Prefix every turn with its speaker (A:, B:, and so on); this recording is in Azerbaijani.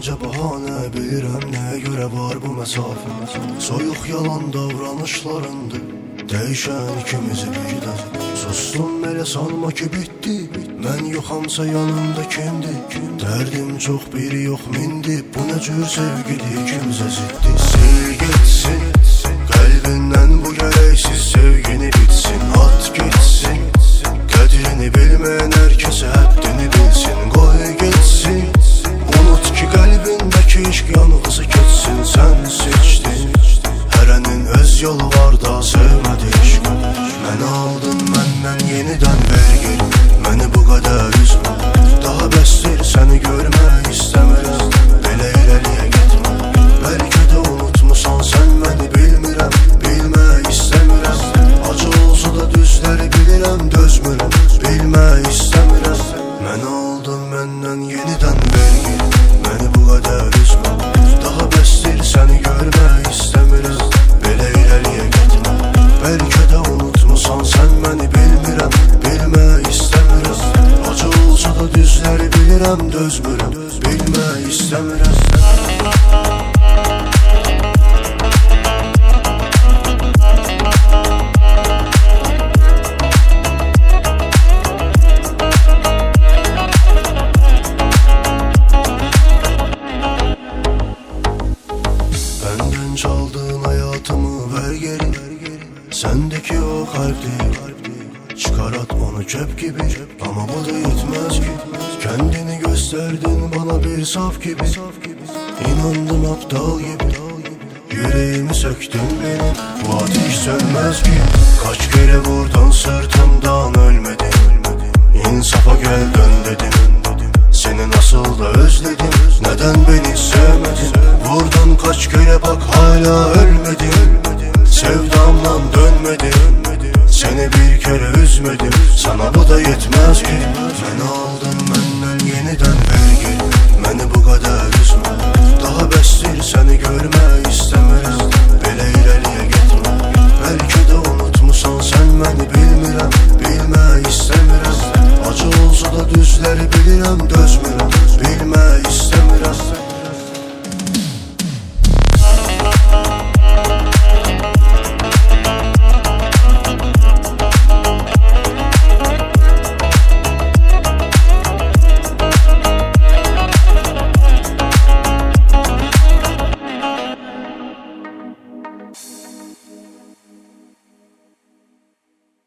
A: Dalınca bahane bilirəm nəyə görə var bu məsafə. Soyuq yalan davranışlarındır dəyişən ikimizi birdən. Sustum elə sanma ki bitdi, mən yoxamsa yanımda kimdir? Dərdim çox biri yox mindi, bu nə cür sevgidir ikimizə ziddi. Sil getsin qəlbindən bu gərəksiz sevgini bitsin. At getsin qədrini bilməyən hər kəsə həddini bilsin. Qoy getsin, unut ki qəlbindəki işq yanğısı keçsin. Sən seçdin, hərənin öz yolu var da sevmədi işq. Məni aldın məndən yenidən ver geri, məni bu qədər üzmə. Daha bəsdir səni görmək istəmirəm, belə irəliyə getmə. Bəlkə də unutmusan sən məni, bilmirəm, bilmək istəmirəm. Acı olsa da düzləri bilirəm, dözmürəm, bilmək istəmirəm. Məni aldın məndən yenidən ver geri, məni bu qədər üzmə. Daha bəsdir səni görmək istəmirəm, belə irəliyə getmə. Bəlkə də unutmusan sən məni, bilmirəm, bilmək istəmirəm. Acı olsa da düzləri bilirəm, dözmürəm, bilmək istəmirəm. Benden çaldığın hayatımı ver geri, sendeki o kalpti. Çıkar at onu çöp gibi, ama bu da yetmez ki. Kendini gösterdin bana bir saf gibi, İnandım aptal gibi. Yüreğimi söktün benim, bu ateş sönmez ki. Kaç kere vurdun sırtımdan ölmedin. İnsafa gel dön dedim, seni nasıl da özledim. Neden beni sevmedin? Vurdun kaç kere bak hala ölmedim. Sevdamdan dönmedim, seni bir kere üzmedim. Sana bu da yetmez ki. Beni aldın benden yeniden ver geri, məni bu kadar üzme. Daha bəsdir səni görmək